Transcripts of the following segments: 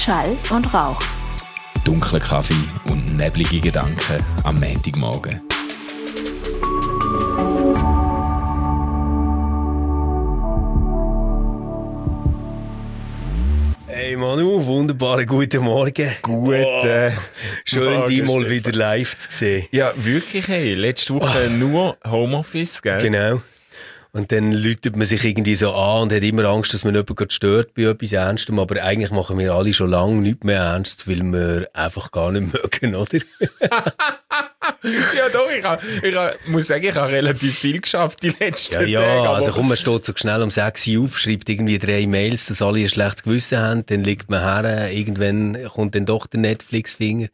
Schall und Rauch. Dunkler Kaffee und neblige Gedanken am Montagmorgen. Hey Manu, wunderbaren guten Morgen. Schön, dich mal wieder live zu sehen. Ja, wirklich, hey. Letzte Woche nur Homeoffice, gell? Genau. Und dann läutet man sich irgendwie so an und hat immer Angst, dass man jemanden stört bei etwas Ernstem. Aber eigentlich machen wir alle schon lange nichts mehr ernst, weil wir einfach gar nicht mögen, oder? Ja doch, ich muss sagen, ich habe relativ viel geschafft die letzten Tage. Ja, also komm, man steht so schnell um 6 Uhr auf, schreibt irgendwie 3 Mails, dass alle ein schlechtes Gewissen haben, dann liegt man her, irgendwann kommt dann doch der Netflix-Finger.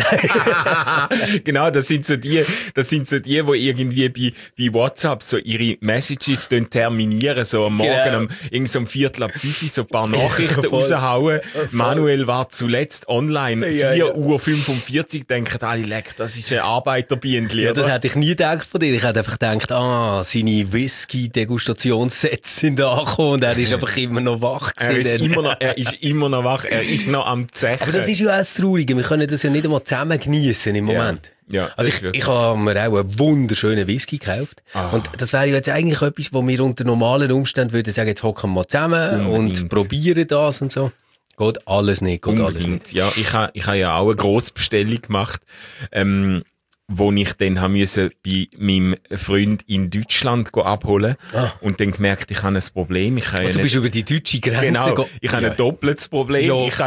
Genau, das sind so die, die irgendwie bei WhatsApp so ihre Messages terminieren, so am Morgen, irgend so um 4:45 so ein paar Nachrichten raushauen. Manuel war zuletzt online, 4:45 Uhr, denken alle, leck, das ist ein Arbeiterbienchen. Ja, das hätte ich nie gedacht von dir. Ich hätte einfach gedacht, seine Whisky-Degustationssets sind angekommen und er ist einfach immer noch wach. Er ist immer noch wach, er ist noch am Zechen. Aber das ist ja auch das Traurige, wir können das ja nicht einmal zusammen geniessen im Moment. Ja, also ich habe mir auch einen wunderschönen Whisky gekauft. Und das wäre jetzt eigentlich etwas, wo wir unter normalen Umständen würden sagen, jetzt hocken wir mal zusammen und probieren das und so. Geht alles nicht, alles nicht. Ja, ich habe ja auch eine Grossbestellung gemacht, wo ich dann bei meinem Freund in Deutschland abholen und dann gemerkt, ich habe ein Problem. Du bist über die deutsche Grenze. Genau, ich habe ein doppeltes Problem. Ja,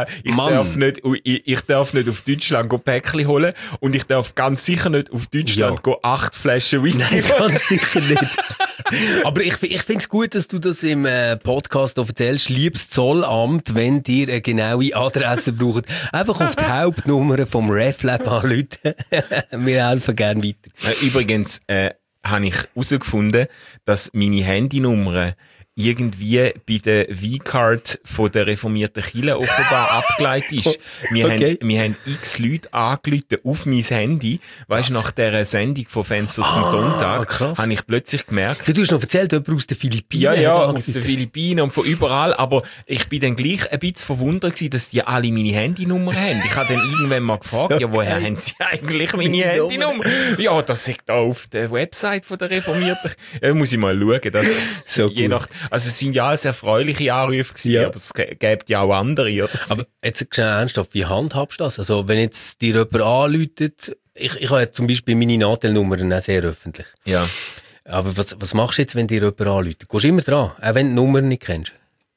ich darf nicht auf Deutschland Päckchen holen und ich darf ganz sicher nicht auf Deutschland 8 Flaschen Whisky holen. Nein, ganz sicher nicht. Aber ich finde es gut, dass du das im Podcast erzählst. Liebes Zollamt, wenn ihr eine genaue Adresse braucht, einfach auf die Hauptnummer vom RefLab anrufen. Wir helfen gerne weiter. Übrigens habe ich herausgefunden, dass meine Handynummer irgendwie bei der V-Card von der reformierten Kirche offenbar abgeleitet ist. Wir haben x Leute angerufen auf mein Handy. Weisst du, nach dieser Sendung von Fenster zum Sonntag habe ich plötzlich gemerkt. Du hast noch erzählt, jemand aus den Philippinen. Ja, aus den Philippinen und von überall. Aber ich bin dann gleich ein bisschen verwundert gewesen, dass die alle meine Handynummer haben. Ich habe dann irgendwann mal gefragt, ja, woher haben sie eigentlich meine Handynummer? Ja, das ist da auf der Website von der reformierten Kirche. Muss ich mal schauen. Das so je nach. Also es sind ja alles erfreuliche Anrufe gewesen, aber es gibt ja auch andere. Oder? Aber jetzt schnell ernsthaft, wie handhabst du das? Also wenn jetzt dir jemand anruft, ich habe zum Beispiel meine Nachtelnummern auch sehr öffentlich. Ja. Aber was machst du jetzt, wenn dir jemand anruft? Gehst du immer dran, auch wenn du die Nummer nicht kennst?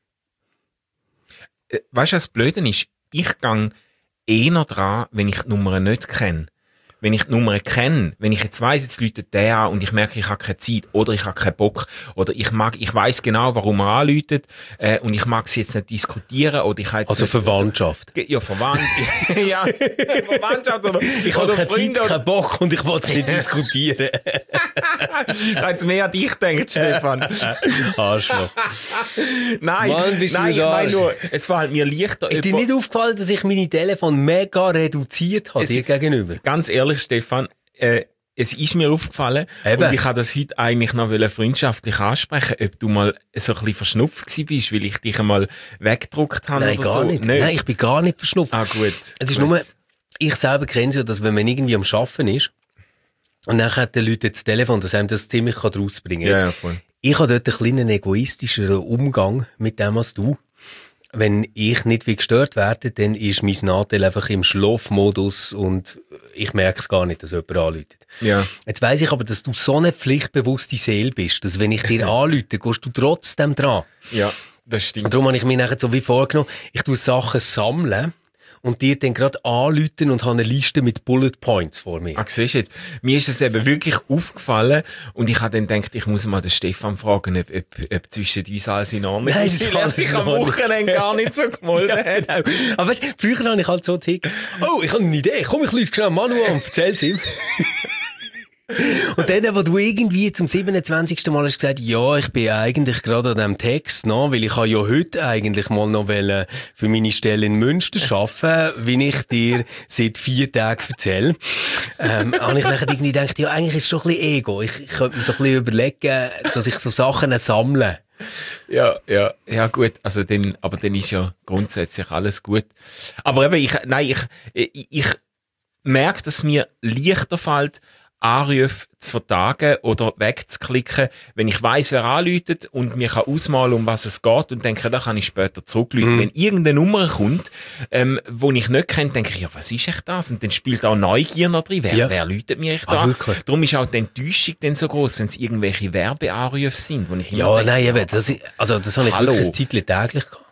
Weißt du, was Blöde ist? Ich gehe eher dran, wenn ich die Nummer nicht kenne. Wenn ich die Nummer kenne, wenn ich jetzt weiss, jetzt läutet der an und ich merke, ich habe keine Zeit oder ich habe keinen Bock oder ich weiss genau, warum er anläutet und ich mag sie jetzt nicht diskutieren oder ich habe jetzt also nicht, Verwandtschaft. Ja, Verwandtschaft. Ja, Verwandtschaft oder ich habe keine Zeit, keinen Bock und ich will es nicht diskutieren. Ich habe jetzt mehr an dich gedacht, Stefan. Arschloch. Nein, ich meine nur, es war halt mir leichter. Ist dir nicht aufgefallen, dass ich meine Telefon mega reduziert habe dir gegenüber? Ganz ehrlich, Stefan, es ist mir aufgefallen und ich habe das heute eigentlich noch freundschaftlich ansprechen, ob du mal so ein bisschen verschnupft gewesen bist, weil ich dich einmal weggedruckt habe. Nein, oder gar so. nicht. Nein, ich bin gar nicht verschnupft. Gut. Es ist nur, ich selber kenne es ja, dass wenn man irgendwie am Arbeiten ist und dann hat der Leute das Telefon, dass einem das ziemlich rausbringen kann. Ja, voll. Ich habe dort einen kleinen egoistischeren Umgang mit dem als du. Wenn ich nicht gestört werde, dann ist mein Nadel einfach im Schlafmodus und ich merke es gar nicht, dass jemand anruft. Ja. Jetzt weiss ich aber, dass du so eine pflichtbewusste Seele bist, dass wenn ich dir anrufe, gehst du trotzdem dran. Ja, das stimmt. Und darum habe ich mir nachher so wie vorgenommen, ich tue Sachen sammeln und dir dann gerade anrufen und habe eine Liste mit Bullet Points vor mir. Siehst du jetzt, mir ist es eben wirklich aufgefallen und ich habe dann gedacht, ich muss mal den Stefan fragen, ob zwischen uns alles in Ordnung ist. Weil er sich am Wochenende gar nicht so gemolden hat. Genau. Aber weißt, früher habe ich halt so getickt, ich habe eine Idee, komm, ich rufe schnell Manu an und erzähl's ihm. Und dann, wo du irgendwie zum 27. Mal hast gesagt, ja, ich bin eigentlich gerade an diesem Text, weil ich habe ja heute eigentlich mal noch für meine Stelle in Münster arbeiten, wie ich dir seit 4 Tagen erzähle. Habe ich nachher irgendwie gedacht, ja, eigentlich ist es schon ein bisschen Ego. Ich könnte mir so ein bisschen überlegen, dass ich so Sachen sammle. Ja, gut. Also aber dann ist ja grundsätzlich alles gut. Aber eben, ich merke, dass mir leichter fällt, Anrufe zu vertagen oder wegzuklicken, wenn ich weiss, wer anruft und mir kann ausmalen, um was es geht und denke, da kann ich später zurückrufen. Wenn irgendeine Nummer kommt, wo ich nicht kenne, denke ich, ja, was ist echt das? Und dann spielt auch Neugier noch drin. Wer läutet mir echt an? Darum ist auch die Enttäuschung dann so groß, wenn es irgendwelche Werbeanrufe sind, wo ich ja, nein, eben, das habe ich wirklich ein Zeitchen täglich gehabt.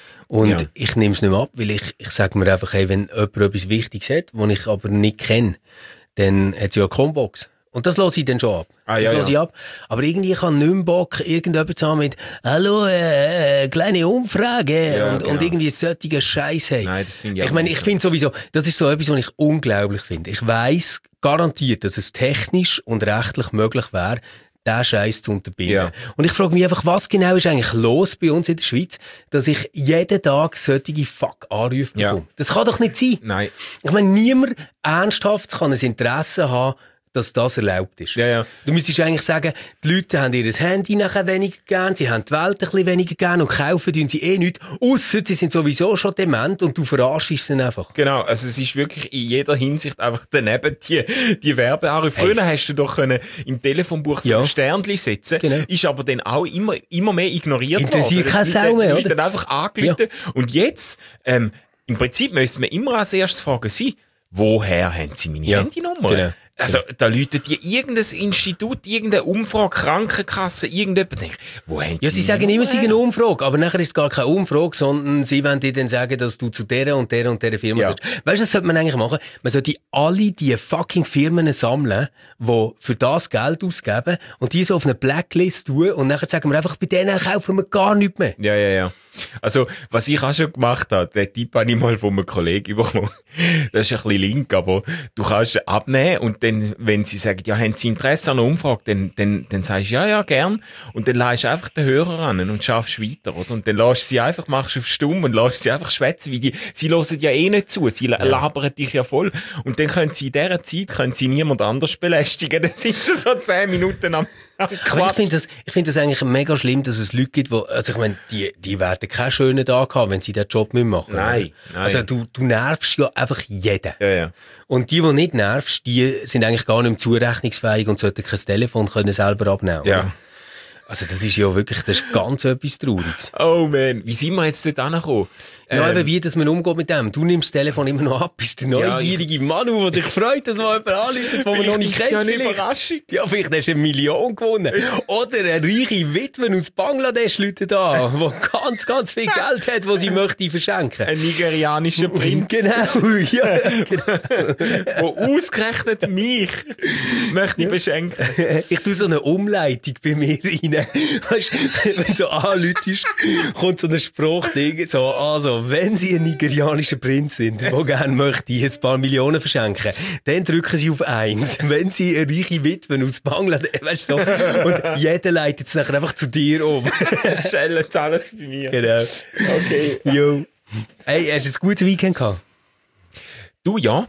Und ich nehme es nicht mehr ab, weil ich sage mir einfach, hey, wenn jemand etwas Wichtiges hat, das ich aber nicht kenne, dann hat sie ja eine Combox. Und das lasse ich dann schon ab. Ich ab. Aber irgendwie kann ich nicht mehr Bock, irgendjemand zu haben mit «Hallo, kleine Umfrage» und irgendwie solche Scheiß haben. Nein, das finde ich ich finde sowieso, das ist so etwas, was ich unglaublich finde. Ich weiss garantiert, dass es technisch und rechtlich möglich wäre, diesen Scheiß zu unterbinden. Ja. Und ich frage mich einfach, was genau ist eigentlich los bei uns in der Schweiz, dass ich jeden Tag solche Fuck-Anrufe bekomme. Ja. Das kann doch nicht sein. Nein. Ich meine, niemand ernsthaft kann ein Interesse haben, dass das erlaubt ist. Ja. Du müsstest eigentlich sagen, die Leute haben ihr Handy nachher weniger gern, sie haben die Welt ein bisschen weniger gern und kaufen sie nichts, ausser sie sind sowieso schon dement und du verarschst sie einfach. Genau, also es ist wirklich in jeder Hinsicht einfach daneben die Werbeanrufe. Früher hast du doch im Telefonbuch so ein Sternchen setzen, ist aber dann auch immer mehr ignoriert worden. Interessiert keine Sau mehr, oder? Dann einfach angerufen. Ja. Und jetzt, im Prinzip müsste man immer als erstes fragen, woher haben sie meine Handynummer? Genau. Also, da läutet dir irgendein Institut, irgendeine Umfrage, Krankenkasse, irgendjemand denkt, wo haben sie sagen immer, sie sind eine Umfrage, aber nachher ist es gar keine Umfrage, sondern sie wollen dir dann sagen, dass du zu der und der und der Firma bist. Weißt du, was sollte man eigentlich machen? Man sollte alle die fucking Firmen sammeln, die für das Geld ausgeben und die so auf eine Blacklist tun und nachher sagen wir einfach, bei denen kaufen wir gar nichts mehr. Ja. Also, was ich auch schon gemacht habe, den Tipp habe ich mal von einem Kollegen bekommen. Das ist ein bisschen link, aber du kannst abnehmen und dann, wenn sie sagen, ja, haben sie Interesse an einer Umfrage, dann sagst du, ja, gern. Und dann lässt du einfach den Hörer an und schaffst weiter, oder? Und dann lässt sie einfach, machst auf stumm und lässt sie einfach schwätzen, sie hören ja eh nicht zu, sie labern dich ja voll. Und dann können sie in dieser Zeit, niemand anders belästigen, dann sind sie so 10 Minuten am Quatsch. Ich finde das eigentlich mega schlimm, dass es Leute gibt, also ich meine, die werden keinen schönen Tag haben, wenn sie diesen Job nicht machen. Nein. Also du nervst ja einfach jeden. Ja. Und die nicht nervst, die sind eigentlich gar nicht mehr zurechnungsfähig und sollten kein Telefon können selber abnehmen. Ja. Oder? Also das ist ja wirklich, das ist ganz etwas Trauriges. Oh man, wie sind wir jetzt dort angekommen? Ja, eben wie, dass man umgeht mit dem. Du nimmst das Telefon immer noch ab, bist der neugierige Manu, der sich freut, dass man jemanden anruft, den man noch nicht kennt. Das ist ja eine Überraschung. Ja, vielleicht hast du 1 Million gewonnen. Oder eine reiche Witwe aus Bangladesch läutet an, die ganz, ganz viel Geld hat, das sie möchte verschenken. Ein nigerianischer Prinz. Genau, ja. Wo ausgerechnet mich möchte beschenken. Ich tue so eine Umleitung bei mir rein. Weißt, wenn du so anläutest, kommt so ein Spruchding, also, wenn Sie ein nigerianischer Prinz sind, der gerne möchte ein paar Millionen verschenken, dann drücken Sie auf 1. Wenn Sie eine reiche Witwe aus Bangladesch, weißt du, so, und jeder leitet es nachher einfach zu dir um. Schellet alles bei mir. Genau. Okay. Jo. Hey, hast du ein gutes Weekend gehabt? Du, ja.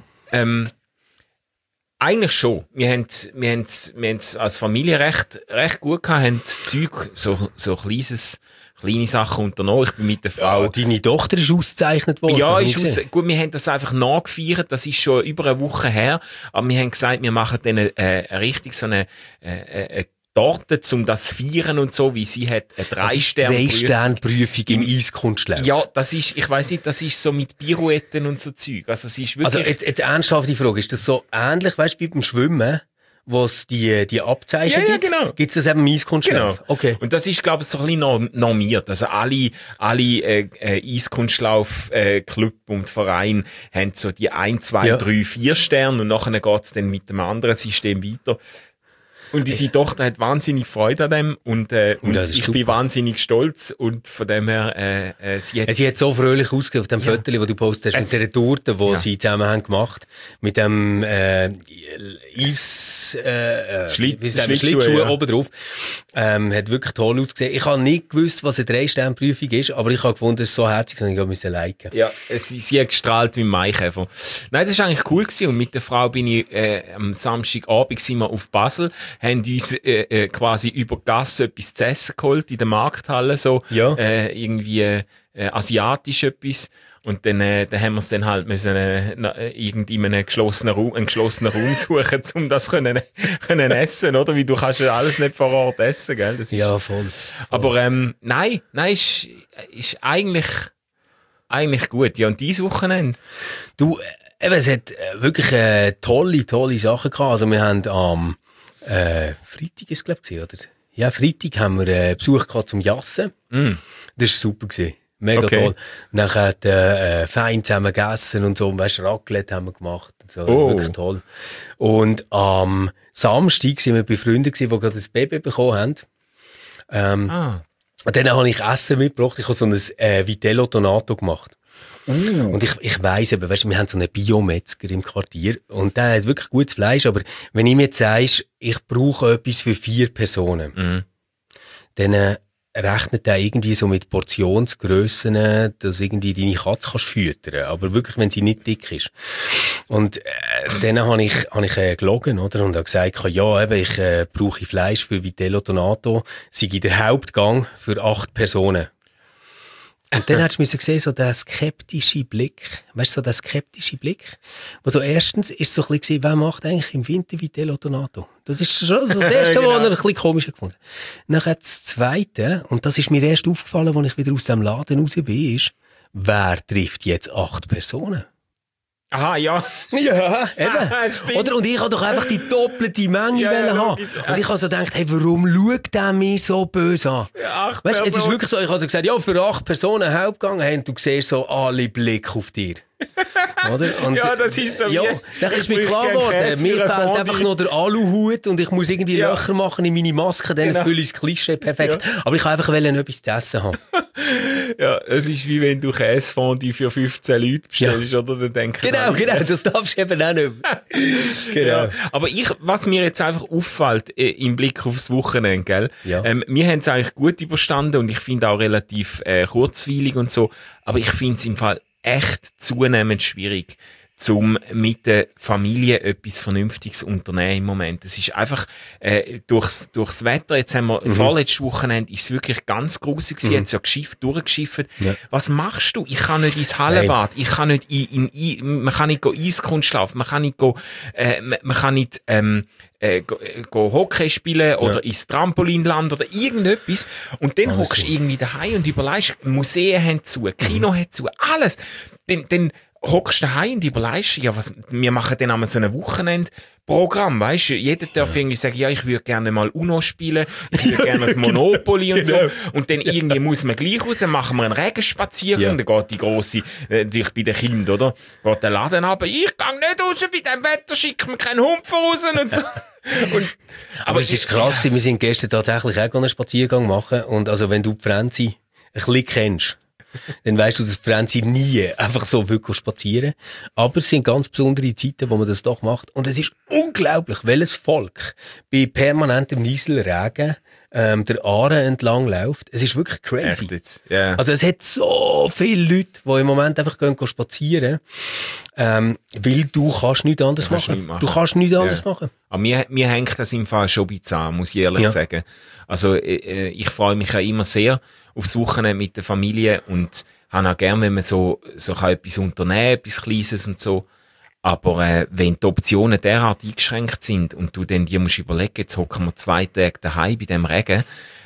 Eigentlich schon. Wir haben als Familie recht gut gehabt, haben Zeug, so kleine Sachen unternommen. Ich bin mit der Frau. Ja, deine Tochter ist ausgezeichnet worden. Ja, gut, wir haben das einfach nachgefeiert. Das ist schon über eine Woche her. Aber wir haben gesagt, wir machen dann richtig so eine Torte, um das zu feiern und so, wie sie hat eine 3-Sterne-Prüfung im Eiskunstlauf. Ja, das ist, ich weiss nicht, das ist so mit Pirouetten und so Zeug. Also, es ist wirklich... Also jetzt ernsthaft die Frage, ist das so ähnlich, weißt du, wie beim Schwimmen, wo es die Abzeichen gibt? Ja, genau. Gibt es das eben im Eiskunstlauf? Genau. Okay. Und das ist, glaube ich, so ein bisschen normiert. Also alle Eiskunstlauf-Club und Vereine haben so die 1, 2, 3, 4 Sterne und nachher geht es dann mit dem anderen System weiter. Und unsere Tochter hat wahnsinnig Freude an dem und ich bin wahnsinnig stolz und von dem her sie hat so fröhlich ausgesehen auf dem Foto, das du postest mit dieser Torte, die sie zusammen haben gemacht, mit dem Schlittschuh oben drauf. Hat wirklich toll ausgesehen. Ich habe nicht gewusst, was eine 3-Sterne-Prüfung ist, aber ich habe gefunden, es ist so herzig, dass ich musste liken. Ja, sie hat gestrahlt wie ein Maikäfer. Nein, das war eigentlich cool gewesen. Und mit der Frau bin ich am Samstagabend sind wir auf Basel, haben uns quasi über die Gasse etwas zu essen geholt in der Markthalle, so irgendwie asiatisch etwas. Und dann haben wir es dann halt müssen, irgendwie in einen geschlossenen Raum suchen, um das können essen, oder? Weil du kannst ja alles nicht vor Ort essen, gell? Das ist, ja, voll. Aber nein, ist eigentlich gut. Ja, und dieses Wochenende? Du, es hat wirklich tolle Sachen gehabt. Also wir haben am Freitag ist glaube ich, oder? Ja, Freitag haben wir Besuch gehabt zum Jassen. Das war super gewesen. Mega toll. Nachher fein zusammen gegessen und so. Weißt, Raclette haben wir gemacht. Und so. Wirklich toll. Und am Samstag waren wir bei Freunden, die gerade ein Baby bekommen haben. Und dann habe ich Essen mitgebracht. Ich habe so ein Vitello Donato gemacht. Und ich weiss eben, weißt, wir haben so einen Biometzger im Quartier und der hat wirklich gutes Fleisch, aber wenn ihm jetzt sagst, ich brauche etwas für 4 Personen, dann rechnet er irgendwie so mit Portionsgrössen, dass irgendwie deine Katze kannst füttern, aber wirklich, wenn sie nicht dick ist. Und dann habe ich gelogen, oder? Und habe gesagt, ja, eben, ich brauche Fleisch für Vitello Donato, sei der Hauptgang für 8 Personen. Und dann hast du gesehen, so der skeptische Blick. Weißt du, so der skeptische Blick? Wo so erstens ist so ein bisschen, wer macht eigentlich im Winter Vitello Donato? Das ist schon so das erste, genau. Was er ein bisschen komisch gefunden. Nachher das zweite, und das ist mir erst aufgefallen, als ich wieder aus dem Laden raus bin, ist, wer trifft jetzt 8 Personen? Aha, ja. Ja, eben. Oder? Und ich wollte doch einfach die doppelte Menge haben. Und ich habe so gedacht, hey, warum schaut der mich so böse an? Ja, weißt, es ist wirklich so, ich habe so gesagt, ja, für 8 Personen Hauptgang, hey, und du siehst so alle Blick auf dir. Oder? Und, ja, das ist so. Ja, dann ist mir klar geworden, mir fehlt einfach noch der Aluhut und ich muss irgendwie Löcher machen in meine Maske, dann fülle ich das Klischee perfekt. Ja. Aber ich wollte einfach etwas zu essen haben. Ja, es ist wie wenn du Käsefondue für 15 Leute bestellst, oder? Dann denken genau, das darfst du eben auch nicht mehr. Genau. Ja. Aber was mir jetzt einfach auffällt, im Blick aufs Wochenende, gell? Ja. Wir haben es eigentlich gut überstanden und ich finde auch relativ kurzweilig und so, aber ich finde es im Fall echt zunehmend schwierig, um mit der Familie etwas Vernünftiges zu unternehmen im Moment. Es ist einfach durchs Wetter, jetzt haben wir vorletztes Wochenende, ist es wirklich ganz grusig gewesen, jetzt ja durchgeschifft. Ja. Was machst du? Ich kann nicht ins Hallenbad, ich kann nicht man kann nicht Eiskunst laufen, man kann nicht go Hockey spielen oder ins Trampolinland oder irgendetwas. Und dann hockst du irgendwie daheim und überlegst, Museen haben zu, Kino hat zu, alles. Dann hockst du daheim und überlegst, ja, wir machen dann einmal so ein Wochenendprogramm, weißt du? Jeder darf irgendwie sagen, ja, ich würde gerne mal Uno spielen, ich würde gerne das Monopoly und so. Und dann irgendwie muss man gleich raus, machen wir einen Regenspaziergang, dann geht die grosse, natürlich bei den Kindern, oder? Geht der Laden runter, ich gehe nicht raus, bei diesem Wetter schickt mir keinen Hund voraus und so. Aber es ist krass gewesen, wir sind gestern tatsächlich auch einen Spaziergang machen und also wenn du die Franzi ein bisschen kennst, dann weisst du, dass Franzi nie einfach so wirklich spazieren. Aber es sind ganz besondere Zeiten, wo man das doch macht. Und es ist unglaublich, welches Volk bei permanentem Nieselregen der Aare entlang läuft. Es ist wirklich crazy. Yeah. Also es hat so viele Leute, die im Moment einfach gehen spazieren, weil du kannst nichts anderes machen. Du kannst nichts anderes machen. Aber mir hängt das im Fall schon ein bisschen an, muss ich ehrlich sagen. Also ich freue mich ja immer sehr aufs Wochenende mit der Familie und habe auch gerne, wenn man so etwas unternehmen, etwas Kleines und so. Aber wenn die Optionen derart eingeschränkt sind und du dann dir musst überlegen, jetzt hocken wir 2 Tage daheim bei dem Regen,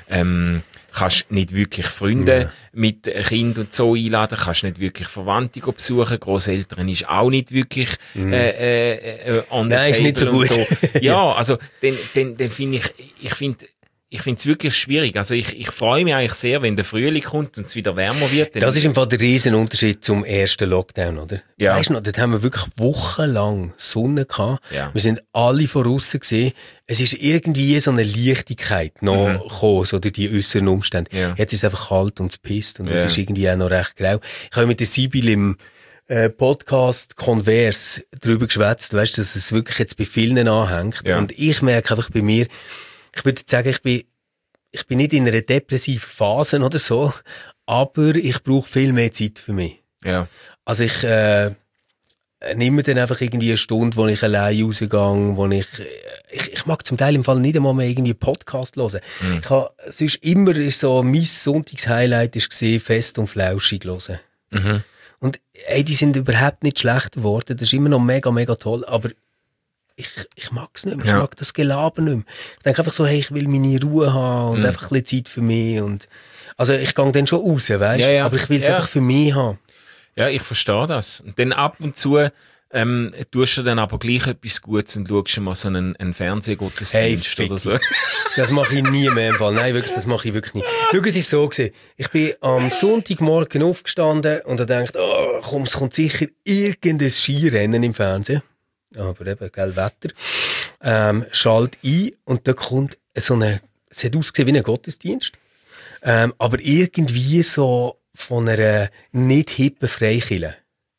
kannst nicht wirklich Freunde mit Kind und so einladen, kannst nicht wirklich Verwandte besuchen, Grosseltern ist auch nicht wirklich on the table ist nicht so gut. So. Ja, also dann finde ich finde es wirklich schwierig. Also ich freue mich eigentlich sehr, wenn der Frühling kommt und es wieder wärmer wird. Das ist im Fall der riesen Unterschied zum ersten Lockdown, oder? Ja. Weißt du noch, dort haben wir wirklich wochenlang Sonne gehabt. Ja. Wir sind alle von aussen gesehen. Es ist irgendwie so eine Leichtigkeit noch gekommen, so durch die äußeren Umstände. Ja. Jetzt ist es einfach kalt und es pisst und es ist irgendwie auch noch recht grau. Ich habe mit der Sibyl im Podcast Converse darüber geschwätzt, weißt du, dass es wirklich jetzt bei vielen anhängt. Ja. Und ich merke einfach bei mir, ich würde sagen, ich bin nicht in einer depressiven Phase oder so, aber ich brauche viel mehr Zeit für mich. Ja. Also nehme dann einfach irgendwie eine Stunde, wo ich allein rausgehe, wo ich mag zum Teil im Fall nicht einmal mehr irgendwie Podcast hören. Ich habe sonst immer so, mein Sonntagshighlight ist gesehen, Fest und Flauschig hören. Und die sind überhaupt nicht schlecht geworden, das ist immer noch mega, mega toll, aber ich mag es nicht mehr, ich mag das Gelaber nicht mehr. Ich denke einfach so, hey, ich will meine Ruhe haben und einfach ein bisschen Zeit für mich. Und, also ich gehe dann schon raus, weißt du, aber ich will es einfach für mich haben. Ja, ich verstehe das. Und dann ab und zu tust du dann aber gleich etwas Gutes und schaust schon mal so einen Fernsehgottesdienst oder so. Das mache ich nie mehr im Fall. Nein, wirklich, das mache ich wirklich nie. Schau, es ist so gewesen. Ich bin am Sonntagmorgen aufgestanden und habe gedacht, komm, es kommt sicher irgendein Skirennen im Fernsehen. Aber eben, gell, Wetter. Schalt ein und da kommt so eine, es hat ausgesehen wie ein Gottesdienst, aber irgendwie so von einer nicht hippen Freikirche.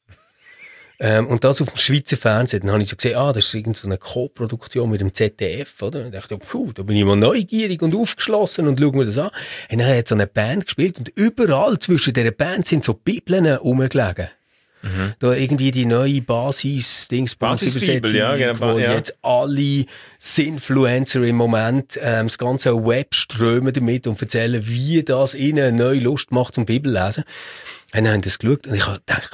Und das auf dem Schweizer Fernsehen. Dann habe ich so gesehen, das ist irgendeine Co-Produktion mit dem ZDF, oder? Und ich dachte, da bin ich mal neugierig und aufgeschlossen und schau mir das an. Und dann hat so eine Band gespielt und überall zwischen dieser Band sind so Bibeln rumgelegen. Da irgendwie die neue Basisbibel, wo jetzt alle Sinfluencer im Moment das ganze Web strömen damit und erzählen, wie das ihnen eine neue Lust macht zum Bibellesen. Und dann haben das geschaut und ich habe gedacht,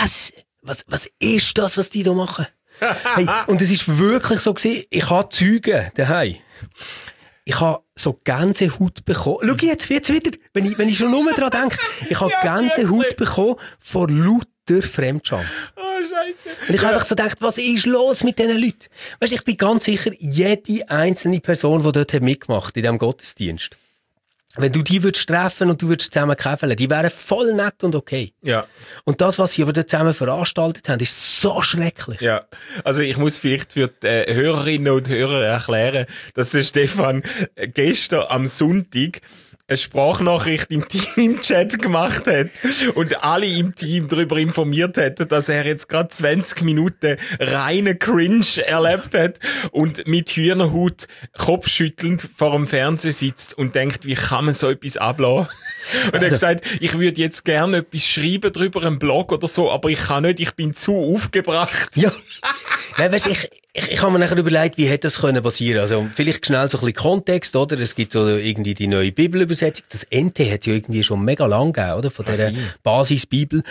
was ist das, was die da machen? Hey, und es ist wirklich so gewesen, ich habe Zeugen daheim. Ich habe so Gänsehaut bekommen. Schau jetzt wieder, wenn ich schon nur daran denke, ich habe Gänsehaut bekommen vor lauter Fremdscham. Oh, Scheiße. Und ich habe einfach so gedacht, was ist los mit diesen Leuten? Weißt du, ich bin ganz sicher, jede einzelne Person, die dort mitgemacht hat, in diesem Gottesdienst, wenn du die würdest treffen und du würdest zusammen käfeln, die wären voll nett und okay. Ja. Und das, was sie aber dort zusammen veranstaltet haben, ist so schrecklich. Ja, also ich muss vielleicht für die Hörerinnen und Hörer erklären, dass der Stefan gestern am Sonntag eine Sprachnachricht im Team-Chat gemacht hat und alle im Team darüber informiert hat, dass er jetzt gerade 20 Minuten reine Cringe erlebt hat und mit Hühnerhaut kopfschüttelnd vor dem Fernseher sitzt und denkt, wie kann man so etwas ablassen? Und er hat gesagt, ich würde jetzt gerne etwas schreiben darüber, einen Blog oder so, aber ich kann nicht, ich bin zu aufgebracht. Ja. Nein, weißt, ich habe mir nachher überlegt, wie hätte das können passieren. Also vielleicht schnell so ein bisschen Kontext, oder? Es gibt so irgendwie die neue Bibelübersetzung. Das NT hat es ja irgendwie schon mega lang gegeben, oder? Von dieser Basisbibel.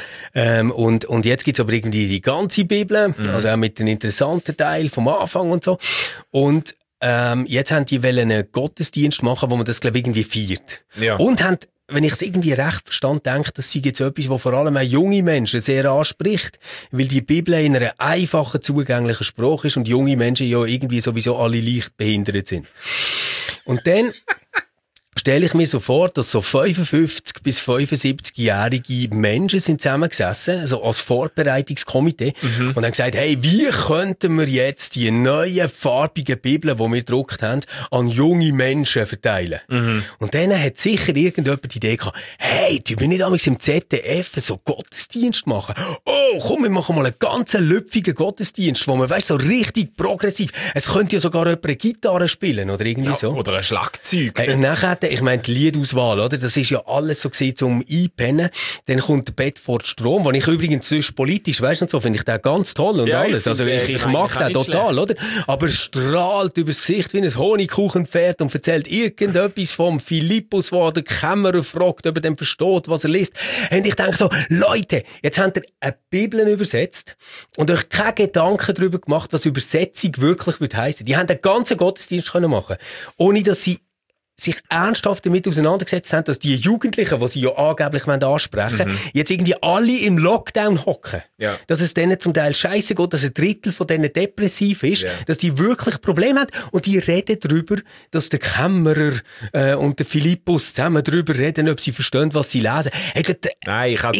Und jetzt gibt es aber irgendwie die ganze Bibel, also auch mit den interessanten Teil vom Anfang und so. Und jetzt haben die einen Gottesdienst machen, wo man das, glaube ich, irgendwie feiert. Ja. Und haben, wenn ich es irgendwie recht verstand, denke, das sei jetzt etwas, was vor allem auch junge Menschen sehr anspricht, weil die Bibel in einer einfachen, zugänglichen Sprache ist und junge Menschen ja irgendwie sowieso alle leicht behindert sind. Und dann stelle ich mir so vor, dass so 55- bis 75-jährige Menschen sind zusammengesessen, also als Vorbereitungskomitee, und haben gesagt, hey, wie könnten wir jetzt die neuen farbigen Bibeln, die wir gedruckt haben, an junge Menschen verteilen? Und dann hat sicher irgendjemand die Idee gehabt, hey, du willst nicht damals im ZDF so Gottesdienst machen? Oh, komm, wir machen mal einen ganz lüpfigen Gottesdienst, wo man, weißt, so richtig progressiv, es könnte ja sogar jemand eine Gitarre spielen, oder irgendwie so. Oder ein Schlagzeug. Hey, und nachher, ich meine, die Liedauswahl, oder? Das ist ja alles so gewesen, zum Einpennen. Dann kommt der Bedford Strom, den ich übrigens sonst politisch, weißt du, und so, finde ich den ganz toll und alles. Also ich mag den total, schlecht, oder? Aber strahlt übers Gesicht wie ein Honigkuchenpferd und erzählt irgendetwas vom Philippus, wo der Kämmerer fragt, ob er dann versteht, was er liest. Und ich denke so, Leute, jetzt habt ihr eine Bibel übersetzt und euch keine Gedanken darüber gemacht, was Übersetzung wirklich würde heissen. Die haben den ganzen Gottesdienst können machen, ohne dass sie sich ernsthaft damit auseinandergesetzt haben, dass die Jugendlichen, die sie ja angeblich ansprechen, jetzt irgendwie alle im Lockdown hocken. Ja. Dass es denen zum Teil scheisse geht, dass ein Drittel von denen depressiv ist, dass die wirklich Probleme haben und die reden darüber, dass der Kämmerer und der Philippus zusammen darüber reden, ob sie verstehen, was sie lesen. Hey, nein, ich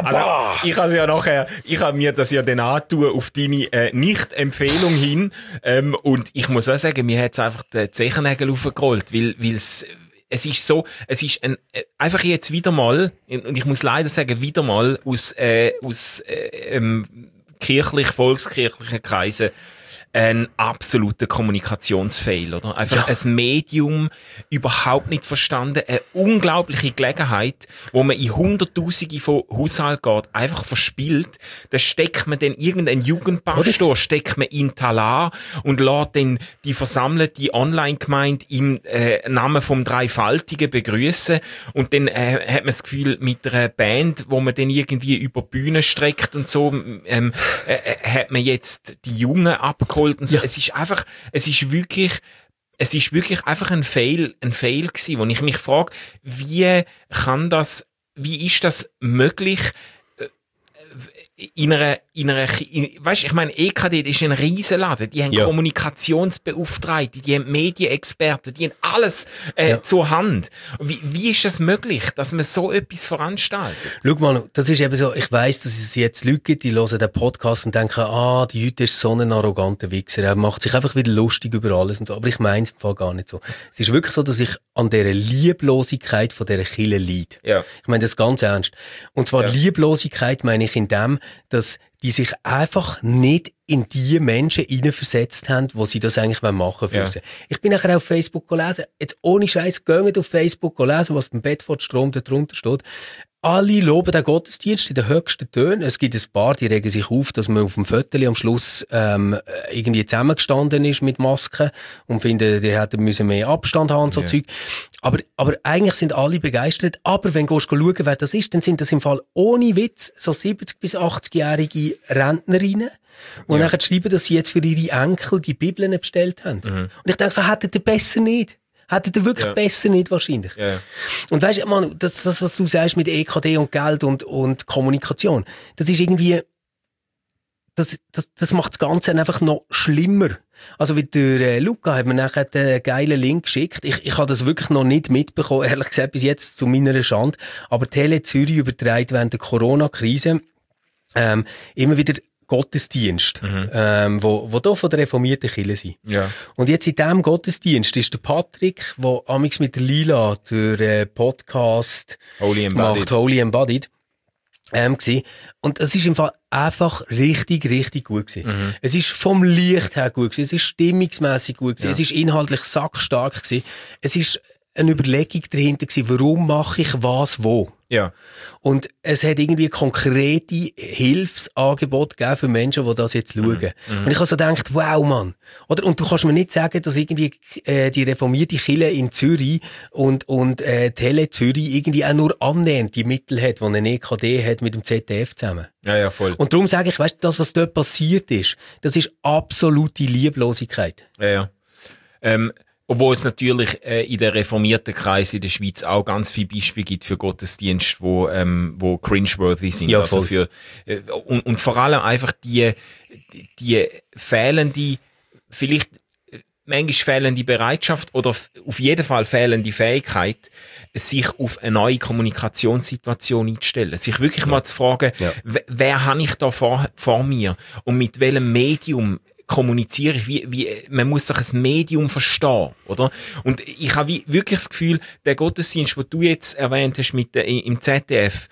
habe mir das ja dann antun auf deine Nicht-Empfehlung hin und ich muss auch sagen, mir hat es einfach die Zechennägel aufgerollt, weil es ist so, es ist einfach jetzt wieder mal, und ich muss leider sagen, wieder mal aus volkskirchlichen Kreisen ein absoluter Kommunikationsfail, oder? Einfach ein Medium überhaupt nicht verstanden, eine unglaubliche Gelegenheit, wo man in Hunderttausende von Haushalten geht, einfach verspielt. Da steckt man dann irgendeinen Jugendpastor, steckt man in Talar und lässt dann die versammelte Online-Gemeinde im Namen vom Dreifaltigen begrüßen und dann hat man das Gefühl, mit einer Band, wo man dann irgendwie über die Bühne streckt und so, hat man jetzt die Jungen abgeholt und so. Es ist wirklich einfach ein Fail gewesen, wo ich mich frage, wie ist das möglich, weißt, ich meine, EKD, das ist ein Riesenladen, die haben Kommunikationsbeauftragte, die haben Medienexperten, die haben alles zur Hand. Wie ist es möglich, dass man so etwas veranstaltet? Schau mal, das ist eben so, ich weiss, dass es jetzt Leute gibt, die hören den Podcast und denken, die Jüte ist so ein arroganter Wichser, er macht sich einfach wieder lustig über alles und so, aber ich meine es im Fall gar nicht so. Es ist wirklich so, dass ich an dieser Lieblosigkeit von dieser Kirche leide. Ja. Ich meine das ganz ernst. Und zwar Lieblosigkeit meine ich in dem, dass die sich einfach nicht in die Menschen hineinversetzt haben, wo sie das eigentlich machen wollen. Ja. Ich bin nachher auf Facebook gelesen, jetzt ohne Scheiß, geht auf Facebook lesen, was beim Bedford-Strom da drunter steht. Alle loben den Gottesdienst in den höchsten Tönen. Es gibt ein paar, die regen sich auf, dass man auf dem Foto am Schluss irgendwie zusammengestanden ist mit Masken und finden, die hätten mehr Abstand haben und so Zeug. Aber eigentlich sind alle begeistert. Aber wenn du schauen, wer das ist, dann sind das im Fall ohne Witz so 70- bis 80-jährige Rentnerinnen, die nachher schreiben, dass sie jetzt für ihre Enkel die Bibeln bestellt haben. Und ich denke, so hättet ihr besser nicht. Hättet ihr wirklich besser nicht wahrscheinlich. Ja. Und weisst du, Mann, das, was du sagst mit EKD und Geld und Kommunikation, das ist irgendwie, das macht das Ganze einfach noch schlimmer. Also wie der Luca hat mir nachher den geilen Link geschickt. Ich habe das wirklich noch nicht mitbekommen, ehrlich gesagt, bis jetzt zu meiner Schande. Aber Tele Zürich überträgt während der Corona-Krise immer wieder Gottesdienst, wo da von der reformierten Kirche sind. Ja. Und jetzt in diesem Gottesdienst ist der Patrick, der amigs mit der Lila der Podcast Holy Embodied gewesen. Und es ist im Fall einfach richtig, richtig gut gewesen. Es ist vom Licht her gut gewesen, es ist stimmungsmässig gut gewesen, es ist inhaltlich sackstark gewesen. Es ist eine Überlegung dahinter gewesen, warum mache ich was wo. Ja. Und es hat irgendwie konkrete Hilfsangebote gegeben für Menschen, die das jetzt schauen. Und ich habe so gedacht, wow, Mann. Oder? Und du kannst mir nicht sagen, dass irgendwie die reformierte Kirche in Zürich und Tele Zürich irgendwie auch nur annähernd die Mittel hat, die ein EKD hat mit dem ZDF zusammen. Ja, voll. Und darum sage ich, weißt du, das, was dort passiert ist, das ist absolute Lieblosigkeit. Ja. Obwohl es natürlich in den reformierten Kreisen in der Schweiz auch ganz viele Beispiele gibt für Gottesdienste, wo cringeworthy sind. Ja, also und vor allem einfach die fehlende, vielleicht manchmal fehlende Bereitschaft oder auf jeden Fall fehlende Fähigkeit, sich auf eine neue Kommunikationssituation einzustellen. Sich wirklich mal zu fragen, wer habe ich da vor mir und mit welchem Medium kommuniziere ich, man muss doch ein Medium verstehen, oder? Und ich habe wirklich das Gefühl, der Gottesdienst, den du jetzt erwähnt hast im ZDF,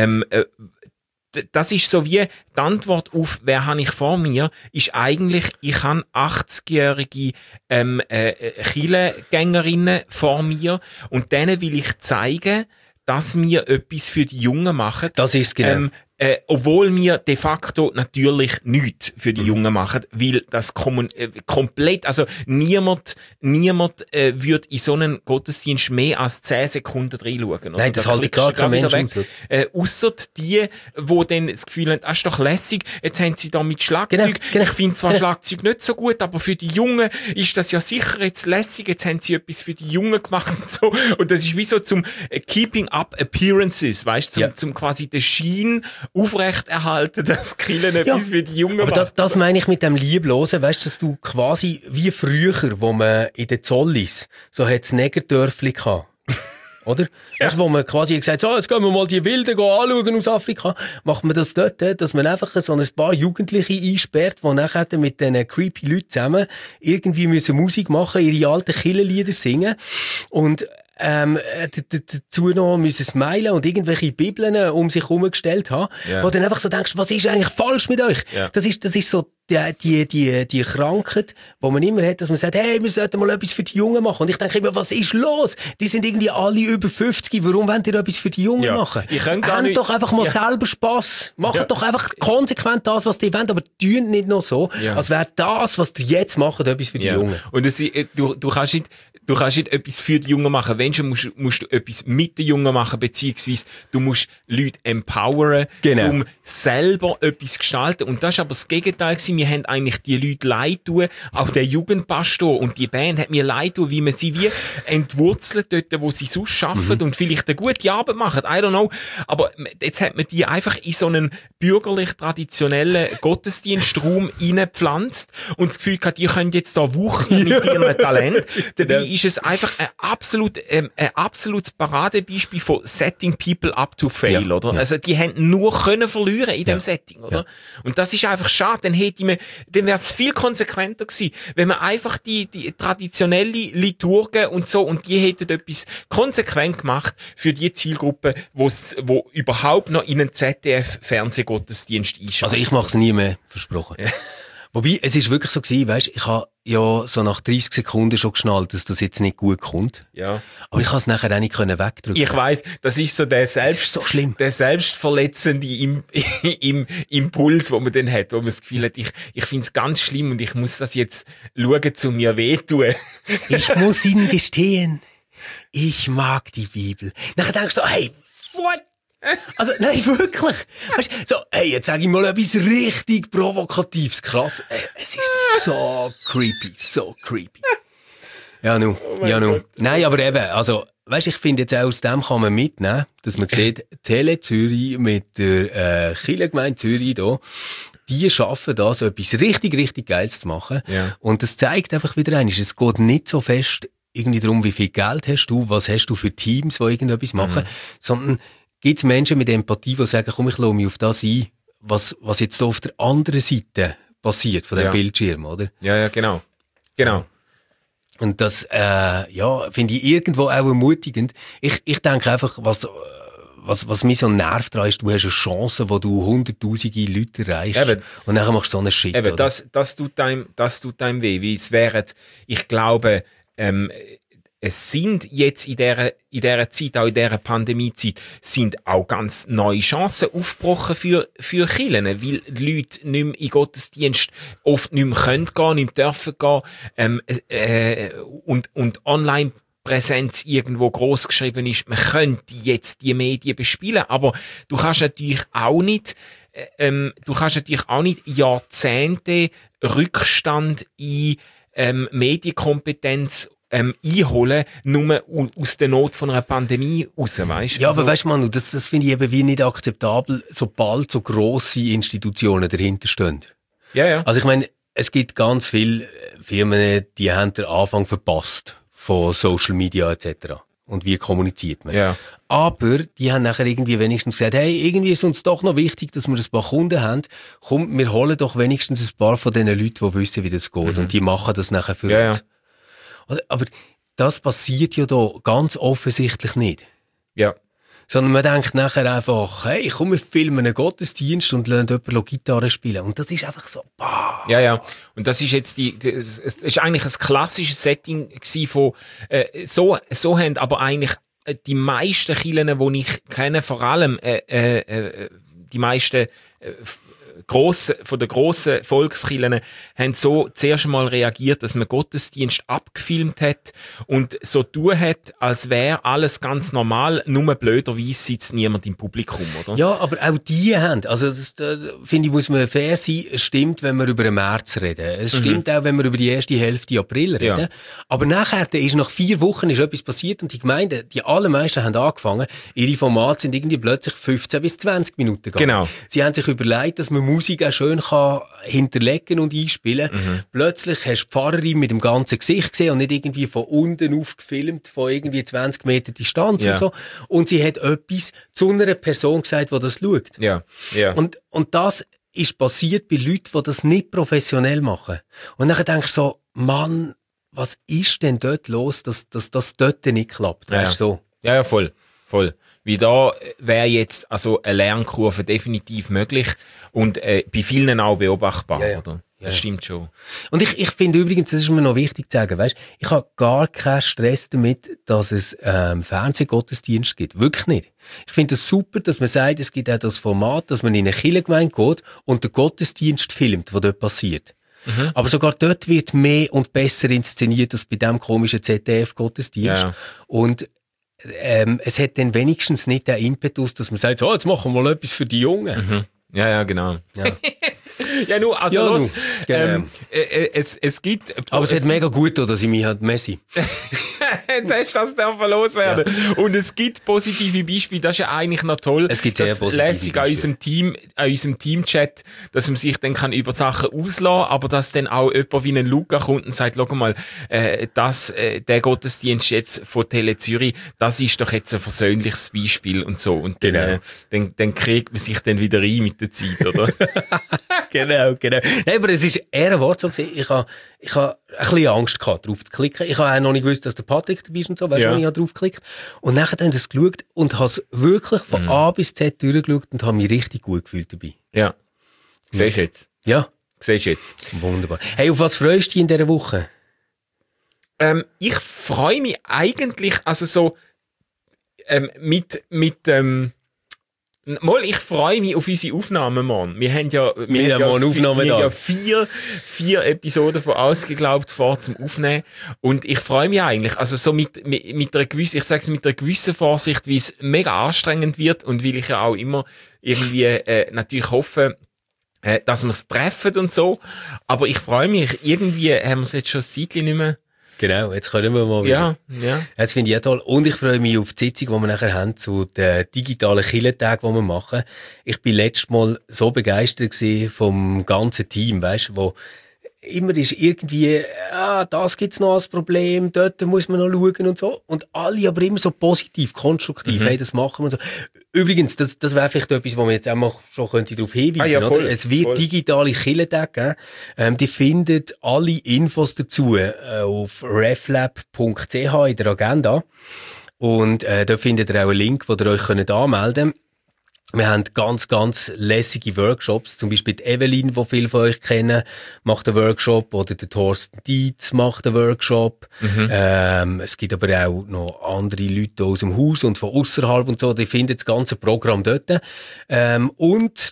das ist so wie die Antwort auf, wer habe ich vor mir, ist eigentlich, ich habe 80-jährige Kirchengängerinnen vor mir und denen will ich zeigen, dass wir etwas für die Jungen machen. Das ist genau. Obwohl wir de facto natürlich nichts für die Jungen machen, weil das komplett, also niemand würde in so einen Gottesdienst mehr als 10 Sekunden reinschauen. Nein, das halte ich gar kein Mensch aus. Ausser die dann das Gefühl haben, das ist doch lässig, jetzt haben sie da mit Schlagzeug. Genau. Ich finde zwar Schlagzeug nicht so gut, aber für die Jungen ist das ja sicher jetzt lässig, jetzt haben sie etwas für die Jungen gemacht und so. Und das ist wie so zum Keeping up Appearances, weißt du, zum quasi den Schein aufrechterhalten, dass Kirchen etwas für die Jungen aber das meine ich mit dem Lieblosen, weißt du, dass du quasi wie früher, wo man in den Zollis so hat das Negerdörfli gehabt. Oder? Ja. Weißt du, wo man quasi gesagt hat, so, jetzt gehen wir mal die Wilden anschauen aus Afrika, macht man das dort, dass man einfach so ein paar Jugendliche einsperrt, die nachher mit diesen creepy Leuten zusammen irgendwie müssen Musik machen, ihre alten Kirchenlieder singen und dazu noch müssen smilen und irgendwelche Bibeln um sich herumgestellt haben, wo du dann einfach so denkst, was ist eigentlich falsch mit euch? Ja. Das ist so die Krankheit, die man immer hat, dass man sagt, hey, wir sollten mal etwas für die Jungen machen. Und ich denke immer, was ist los? Die sind irgendwie alle über 50, warum wollt ihr etwas für die Jungen machen? Habt doch einfach mal selber Spass. Macht doch einfach konsequent das, was die wollen, aber tun nicht noch so, als wäre das, was die jetzt machen, etwas für die Jungen. Und du kannst nicht etwas für die Jungen machen. Wenn schon, musst du etwas mit den Jungen machen, beziehungsweise du musst Leute empoweren, um selber etwas zu gestalten. Und das ist aber das Gegenteil gewesen. Wir haben eigentlich die Leute leid tun, auch der Jugendpastor und die Band hat mir leid tun, wie man sie wie entwurzelt dort, wo sie sonst arbeiten und vielleicht eine gute Arbeit machen. I don't know. Aber jetzt hat man die einfach in so einen bürgerlich-traditionellen Gottesdienstraum reingepflanzt und das Gefühl gehabt, die können jetzt da wuchern mit ihrem Talent. Dabei ist es einfach ein absolutes Paradebeispiel von Setting People up to fail, oder? Also, die haben nur können verlieren in dem Setting, oder? Und das ist einfach schade. Dann wäre es viel konsequenter gewesen, wenn man einfach die traditionelle Liturgen und so, und die hätten etwas konsequent gemacht für die Zielgruppe, wo überhaupt noch in einen ZDF-Fernsehgottesdienst einschalten. Also, ich mache es nie mehr, versprochen. Ja. Wobei, es ist wirklich so gewesen, weisst, ich habe ja so nach 30 Sekunden schon geschnallt, dass das jetzt nicht gut kommt. Ja. Aber ich kann es nachher auch nicht wegdrücken. Ich weiss, das ist so der selbstverletzende Impuls, den man dann hat, wo man das Gefühl hat, ich finde es ganz schlimm und ich muss das jetzt schauen, zu mir wehtun. Ich muss Ihnen gestehen, ich mag die Bibel. Nachher denkst du so, hey, what? Also, nein, wirklich. Weißt, so, hey, jetzt sage ich mal etwas richtig Provokatives. Krass. Es ist so creepy, so creepy. Ja, nu. Nein, aber eben, also, weißt, ich finde jetzt auch aus dem kann man mitnehmen, dass man sieht, Tele Zürich mit der Kirchengemeinde Zürich hier, die schaffen das, etwas richtig, richtig Geiles zu machen. Ja. Und das zeigt einfach wieder einmal, es geht nicht so fest irgendwie darum, wie viel Geld hast du, was hast du für Teams, die irgendetwas machen, sondern gibt es Menschen mit Empathie, die sagen, komm, ich lasse mich auf das ein, was jetzt so auf der anderen Seite passiert von dem Bildschirm, oder? Ja, genau. Und das, finde ich irgendwo auch ermutigend. Ich denke einfach, was mich so nervt daran ist, du hast eine Chance, wo du 100'000 Leute erreichst. Eben. Und dann machst du so einen Shit. Eben, das tut einem weh. Weil es wären, ich glaube, es sind jetzt in dieser Zeit, auch in dieser Pandemiezeit, sind auch ganz neue Chancen aufgebrochen für Kirchen, weil die Leute nicht mehr in Gottesdienst oft nicht mehr können gehen, nicht mehr dürfen gehen, und online Präsenz irgendwo groß geschrieben ist, man könnte jetzt die Medien bespielen, aber du kannst natürlich auch nicht Jahrzehnte Rückstand in Medienkompetenz einholen, nur aus der Not von einer Pandemie raus, weißt? Ja, also, aber weißt du, Manu, das finde ich eben wie nicht akzeptabel, sobald so grosse Institutionen dahinter stehen. Ja. Also ich meine, es gibt ganz viele Firmen, die haben den Anfang verpasst von Social Media etc. Und wie kommuniziert man. Ja. Aber die haben nachher irgendwie wenigstens gesagt, hey, irgendwie ist uns doch noch wichtig, dass wir ein paar Kunden haben. Komm, wir holen doch wenigstens ein paar von diesen Leuten, die wissen, wie das geht. Und die machen das nachher für uns. Aber das passiert ja da ganz offensichtlich nicht. Ja. Sondern man denkt nachher einfach, hey, komm, wir filmen einen Gottesdienst und lernen jemanden Gitarre spielen. Und das ist einfach so, bah. Ja. Und das ist jetzt es ist eigentlich ein klassisches Setting gewesen von, so haben aber eigentlich die meisten Kirchen, die ich kenne, vor allem, die meisten, von den grossen Volkskirchen haben so zuerst mal reagiert, dass man Gottesdienst abgefilmt hat und so tun hat, als wäre alles ganz normal, nur blöderweise sitzt niemand im Publikum, oder? Ja, aber auch die haben, also das, finde ich, muss man fair sein, es stimmt, wenn wir über den März reden. Es stimmt auch, wenn wir über die erste Hälfte April reden. Ja. Aber nachher nach 4 Wochen ist etwas passiert und die Gemeinden, die allermeisten haben angefangen, ihre Formate sind irgendwie plötzlich 15 bis 20 Minuten gegangen. Genau. Sie haben sich überlegt, dass man Musik auch schön kann hinterlegen und einspielen. Plötzlich hast du die Pfarrerin mit dem ganzen Gesicht gesehen und nicht irgendwie von unten aufgefilmt, von irgendwie 20 Meter Distanz und so. Und sie hat etwas zu einer Person gesagt, die das schaut. Ja. Und das ist passiert bei Leuten, die das nicht professionell machen. Und dann denkst du so, Mann, was ist denn dort los, dass das dort nicht klappt? Ja. Weißt du, so? Ja, voll. Wie da wäre jetzt also eine Lernkurve definitiv möglich und bei vielen auch beobachtbar, oder? Das stimmt schon. Und ich finde übrigens, das ist mir noch wichtig zu sagen, weißt, ich habe gar keinen Stress damit, dass es Fernsehgottesdienst gibt. Wirklich nicht. Ich finde es super, dass man sagt, es gibt auch das Format, dass man in eine Kirchengemeinde geht und den Gottesdienst filmt, was dort passiert. Aber sogar dort wird mehr und besser inszeniert als bei dem komischen ZDF-Gottesdienst. Ja. Und es hat dann wenigstens nicht den Impetus, dass man sagt, so, jetzt machen wir mal etwas für die Jungen. Ja, genau. Ja. Ja, nur, also ja, los. Genau. Es gibt... Aber es hat mega gut, dass ich mich halt Messi. Jetzt hast du das dürfen loswerden. Ja. Und es gibt positive Beispiele, das ist ja eigentlich noch toll. Es gibt sehr positive Beispiele. An unserem Team-Chat, dass man sich dann kann über Sachen auslassen, aber dass dann auch jemand wie ein Luca kommt und sagt, schau mal, der Gottesdienst jetzt von Tele Zürich, das ist doch jetzt ein versöhnliches Beispiel und so. Und dann, genau. dann kriegt man sich dann wieder rein mit der Zeit, oder? Genau. Nein, aber es ist eher ein Wort so gewesen. Ich habe ein bisschen Angst gehabt, drauf zu klicken. Ich habe auch noch nicht gewusst, dass der Patrick dabei ist und so. Weißt du, ich habe drauf geklickt. Und nachher dann das geschaut und habe es wirklich von A bis Z durchgeschaut und habe mich richtig gut gefühlt dabei. Ja. Siehst du jetzt? Ja. Siehst du jetzt? Wunderbar. Hey, auf was freust du dich in dieser Woche? Ich freue mich eigentlich, also so, ich freue mich auf unsere Aufnahmen, Mann. Wir haben ja 4 Episoden von Ausgeglaubt vor zum Aufnehmen. Und ich freue mich eigentlich, also so mit einer gewissen, ich sag's mit einer gewissen Vorsicht, wie es mega anstrengend wird und weil ich ja auch immer irgendwie natürlich hoffe, dass wir es treffen und so. Aber ich freue mich, irgendwie haben wir es jetzt schon ein Zeitchen nicht mehr. Genau, jetzt können wir mal wieder. Ja. Das finde ich auch toll. Und ich freue mich auf die Sitzung, die wir nachher haben, zu den digitalen Kirchentagen, die wir machen. Ich bin letztes Mal so begeistert gewesen vom ganzen Team, weißt du, wo immer ist irgendwie, das gibt's noch als Problem, dort muss man noch schauen und so. Und alle aber immer so positiv, konstruktiv, hey, das machen wir so. Übrigens, das wäre vielleicht etwas, wo man jetzt auch mal schon darauf hinweisen könnte. Ja, voll, oder? Es wird digitale Kirchentage geben. Die findet alle Infos dazu auf reflab.ch in der Agenda. Und da findet ihr auch einen Link, wo ihr euch anmelden könnt. Wir haben ganz, ganz lässige Workshops. Zum Beispiel die Evelyn, die viele von euch kennen, macht einen Workshop. Oder der Thorsten Dietz macht einen Workshop. Es gibt aber auch noch andere Leute aus dem Haus und von außerhalb und so. Die finden das ganze Programm dort. Und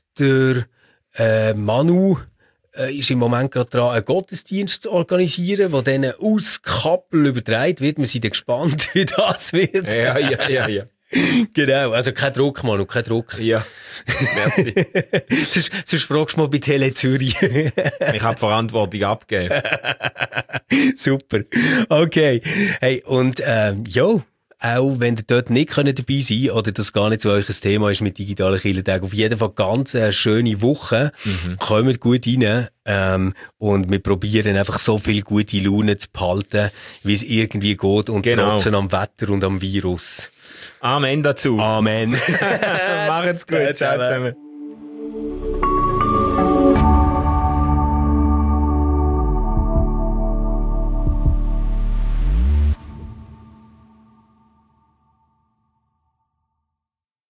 der Manu ist im Moment gerade dran, einen Gottesdienst zu organisieren, der dann aus Kappel übertragen wird. Wir sind gespannt, wie das wird. Ja. Genau, also kein Druck, Manu, kein Druck. Ja, merci. sonst fragst du mal bei Tele Zürich. Ich habe Verantwortung abgegeben. Super. Okay. Hey, und auch wenn ihr dort nicht dabei sein könnt oder das gar nicht so euch ein Thema ist mit digitalen Kirchentagen, auf jeden Fall ganz eine schöne Woche. Kommt gut rein und wir probieren einfach so viel gute Laune zu behalten, wie es irgendwie geht und trotzen am Wetter und am Virus. Amen dazu. Amen. Machen's gut. Ciao zusammen.